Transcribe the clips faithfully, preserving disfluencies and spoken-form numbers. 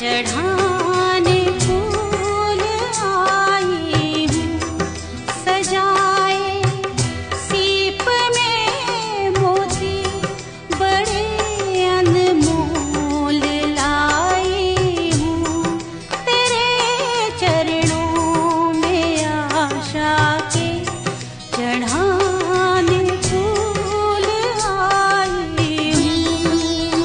चढ़ाने फूल आई हूँ, सजाए सीप में मोती बड़े अनमोल लाई हूँ। तेरे चरणों में आशा के चढ़ाने फूल आई हूँ।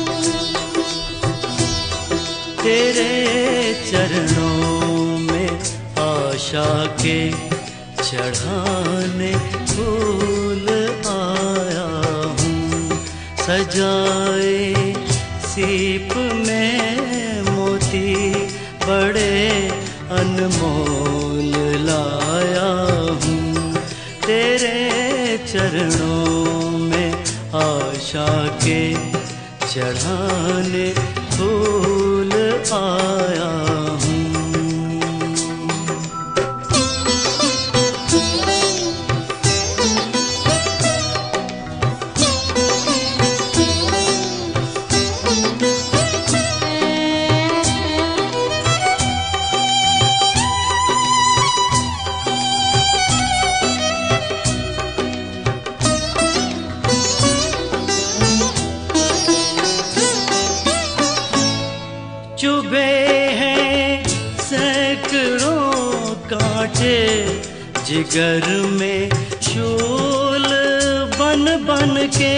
तेरे चरणों में आशा के चढ़ाने फूल आया हूँ, सजाए सीप में मोती बड़े अनमोल लाया हूँ। तेरे चरणों में आशा के चढ़ाने फूल आया हूँ। चुभे हैं सैकड़ों कांटे जिगर में शूल बन बन के,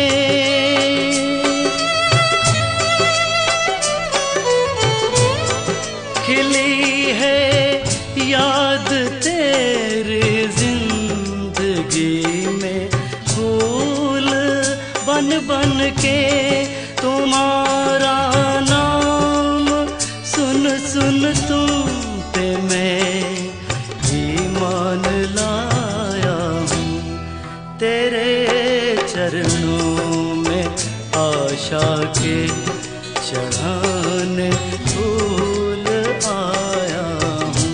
खिली है याद तेरी जिंदगी में फूल बन बन के। तुम्हारा नाम सुन सुन तुम पे मैं ईमान लाया हूँ। तेरे चरणों में आशा के चढ़ाने फूल आया हूँ।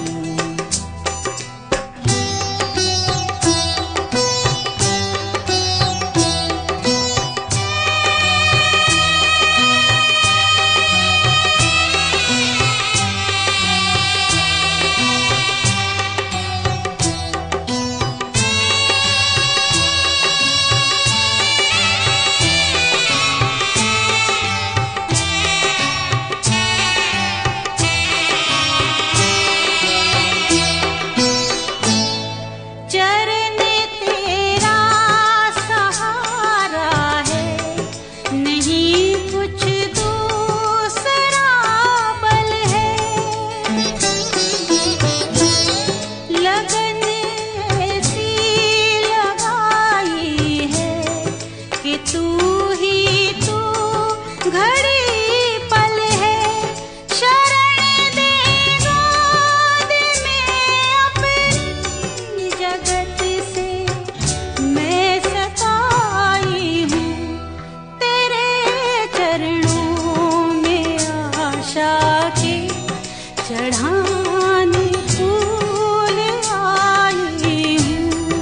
चढ़ाने फूल आई हूँ।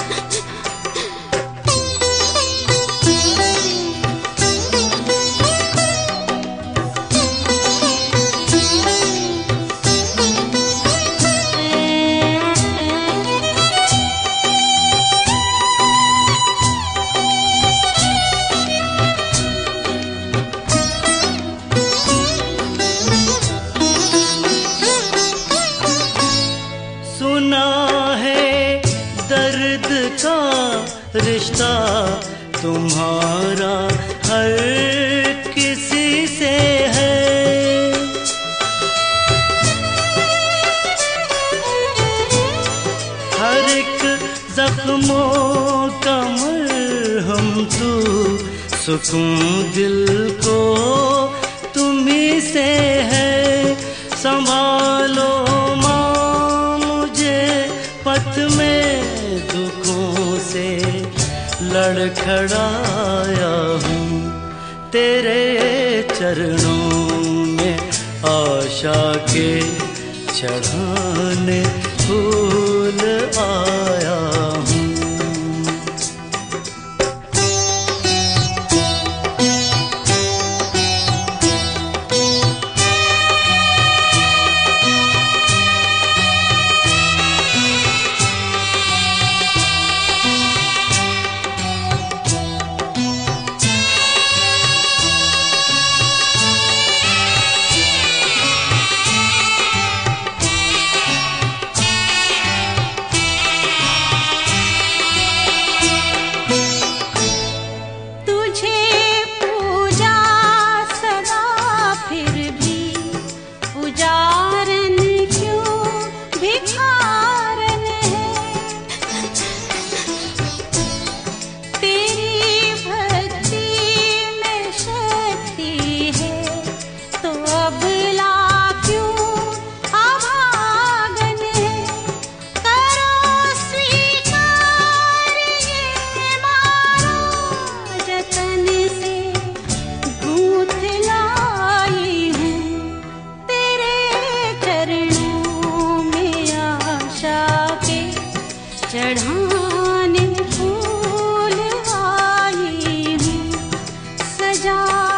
सुना है दर्द का रिश्ता तुम्हारा हर किसी से है। हर एक जख्मों का मरहम तू, सुकून दिल को तुम्ही से है। संभालो पथ में दुखों से लड़खड़ाया हूँ। तेरे चरणों में आशा के चढ़ाने फूल आया हूँ। सजा